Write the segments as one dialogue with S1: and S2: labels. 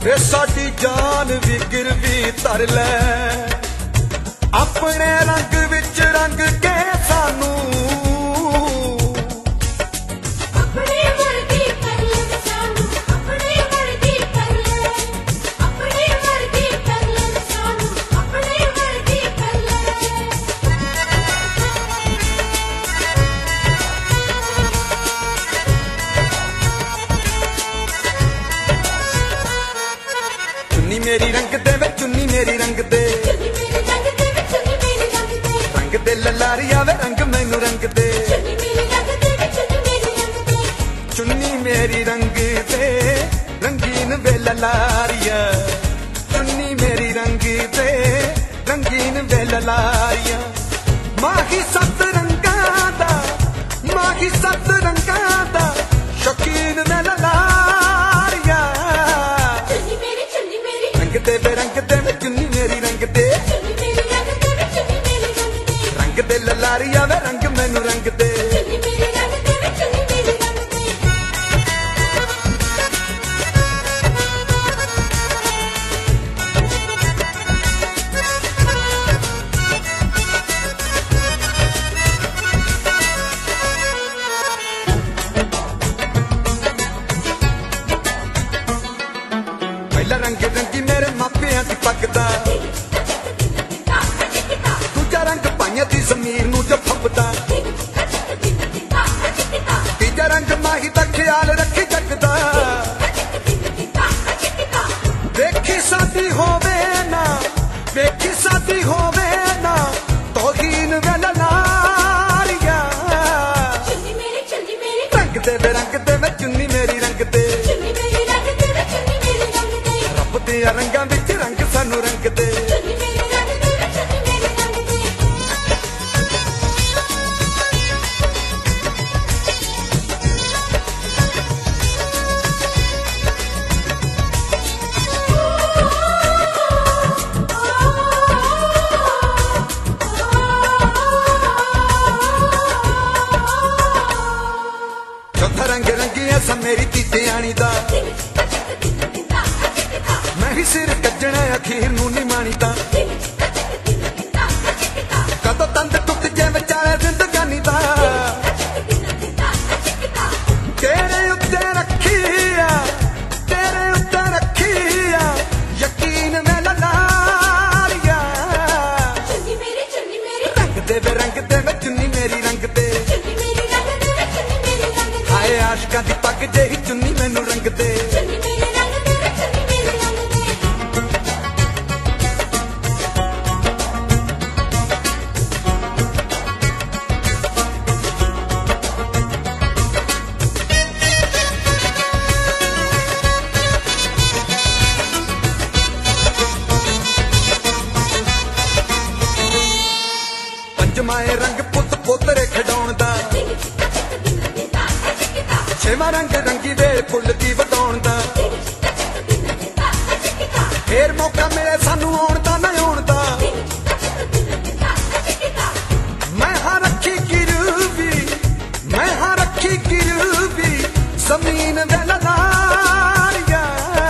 S1: वे साडी जान भी गिरवी धर लै अपने रंग विच रंग के सानू मेरी रंग दे वे चुन्नी मेरी रंग दे रंग दे ललारिया वे रंग मैनू रंग दे चुन्नी मेरी रंग दे रंगीन वे ललारिया चुन्नी मेरी रंग दे रंगीन वे ललारिया माही सत रंगा दा माही सत रंगा दा शौकीन वे ललारिया रंग दे वे रंग दे वे चुन्नी मेरी रंग दे रंग दे ललारिया वे रंग मैनू रंग दे पहला रंग रंगी मेरे मापिया दी पगदा दूजा रंग पाइया दी जमीर नू जो फपदा तीजा रंग माही दा ख्याल रखी जगदा देखी सादी होवे ना देखी सादी होवे ना तौहीन वे ललारिया रंग दे वे चुन्नी मेरी रंग दे रंगा विच रंग सानू रंग दे चौथा रंग रंगी ऐसा मेरी तीते आनी दा सिर कजना अखीर नू नी मानीता कदों तंद टुट जे विचाले जिंदगानी दा तेरे उत्ते रखिया यकीन में ललारिया रंग दे वे चुन्नी मेरी रंग दे हाय आशका दी पग जेही चुन्नी मैनू रंग दे जमाए रंग पुत पोतरे खिडाउण दा छेवां रंग रंगी वेल फुल दी वधाउण दा फेर मौका मिले सानू आउण दा ना आउण दा मैं हां रखी गिरवी जमीन दे ललारिया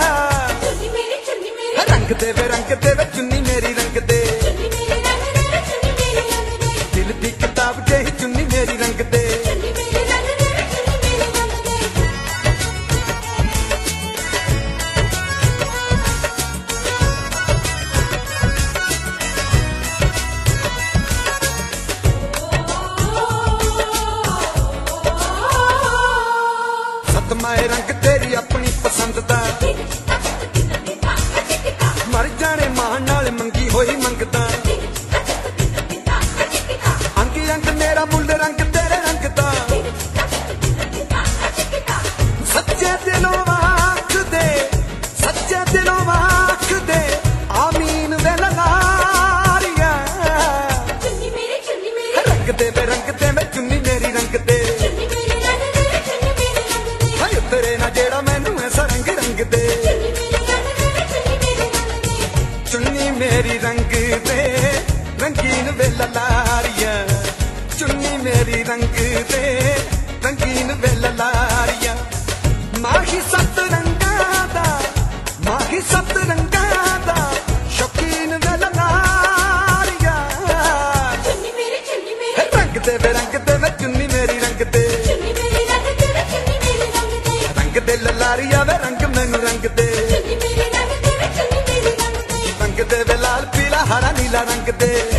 S1: रंग दे वे चुन्नी मेरी रंग दे दिल दी किताब जेही चुन्नी मेरी रंग दे सतमाए रंग तेरी अपनी पसंद दा मर जाने मां नाल मंगी होई मंगदा अंग अंग मेरा मुल रंग तेरे रंग दा सच्चे दिलों आख दे आमीन वे ललारिया रंग दे मैं चुन्नी मेरी रंग दे तेरे ना जेड़ा मैनू ऐसा रंग रंग दे चुन्नी मेरी रंग दे रंगीन वे ललारिया चुन्नी मेरी रंग दे रंगीन वे ललारिया माही सत रंगा दा माही रंग दे